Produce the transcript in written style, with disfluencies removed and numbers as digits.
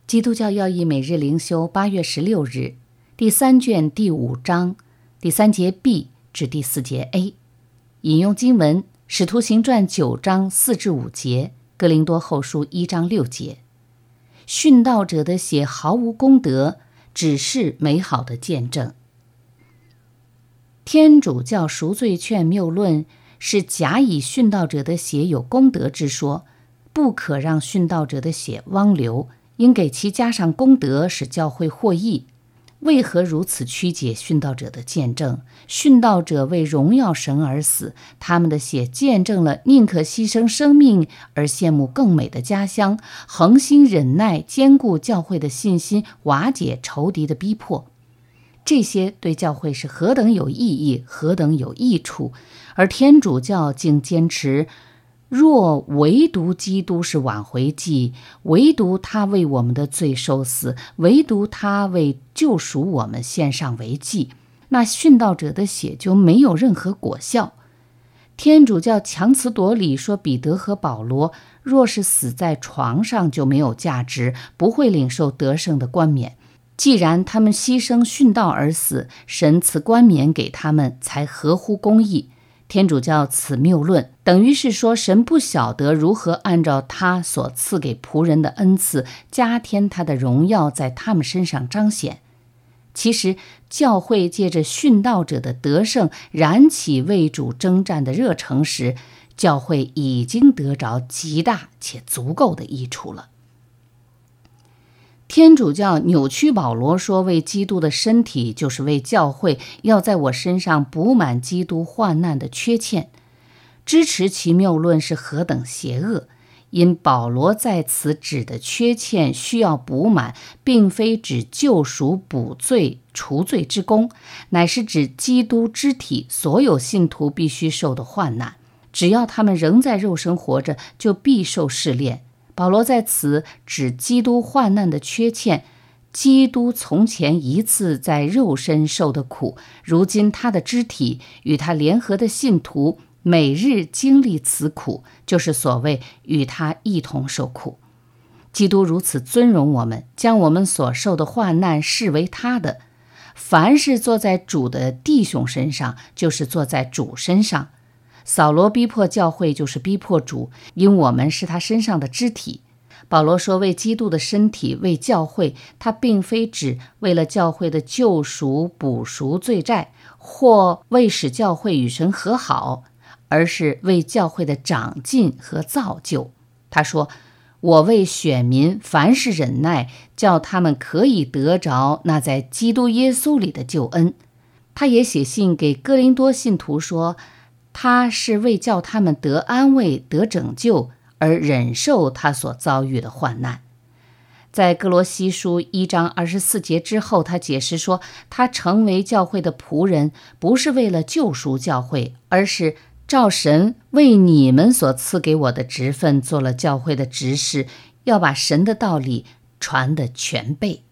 基督教要义每日灵修8月16日，第3卷第5章第3节 B 至第4节 A。 引用经文：使徒行传9章4至5节，哥林多后书1章6节。殉道者的血毫无功德，只是美好的见证。天主教赎罪劝谬论是假以殉道者的血有功德之说，不可让殉道者的血汪流，应给其加上功德，使教会获益。为何如此曲解殉道者的见证？殉道者为荣耀神而死，他们的血见证了宁可牺牲生命而羡慕更美的家乡，恒心忍耐坚固教会的信心，瓦解仇敌的逼迫。这些对教会是何等有意义，何等有益处，而天主教竟坚持若唯独基督是挽回祭，唯独他为我们的罪受死，唯独他为救赎我们献上为祭，那殉道者的血就没有任何果效。天主教强词夺理说彼得和保罗若是死在床上就没有价值，不会领受得胜的冠冕。既然他们牺牲殉道而死，神赐冠冕给他们才合乎公义。天主教此谬论，等于是说神不晓得如何按照他所赐给仆人的恩赐，加添他的荣耀在他们身上彰显。其实教会借着殉道者的得胜，燃起为主征战的热诚时，教会已经得着极大且足够的益处了。天主教扭曲保罗说为基督的身体，就是为教会要在我身上补满基督患难的缺欠。支持其谬论是何等邪恶！因保罗在此指的缺欠需要补满，并非指救赎补罪除罪之功，乃是指基督肢体所有信徒必须受的患难。只要他们仍在肉身活着，就必受试炼。保罗在此指基督患难的缺欠，基督从前一次在肉身受的苦，如今他的肢体与他联合的信徒每日经历此苦，就是所谓与他一同受苦。基督如此尊荣我们，将我们所受的患难视为他的。凡是坐在主的弟兄身上，就是坐在主身上。扫罗逼迫教会，就是逼迫主，因我们是他身上的肢体。保罗说为基督的身体，为教会，他并非指为了教会的救赎补赎罪债，或为使教会与神和好，而是为教会的长进和造就。他说，我为选民凡事忍耐，叫他们可以得着那在基督耶稣里的救恩。他也写信给哥林多信徒说，他是为叫他们得安慰得拯救，而忍受他所遭遇的患难。在哥罗西书1章24节之后，他解释说，他成为教会的仆人，不是为了救赎教会，而是照神为你们所赐给我的职分，做了教会的执事，要把神的道理传得全备。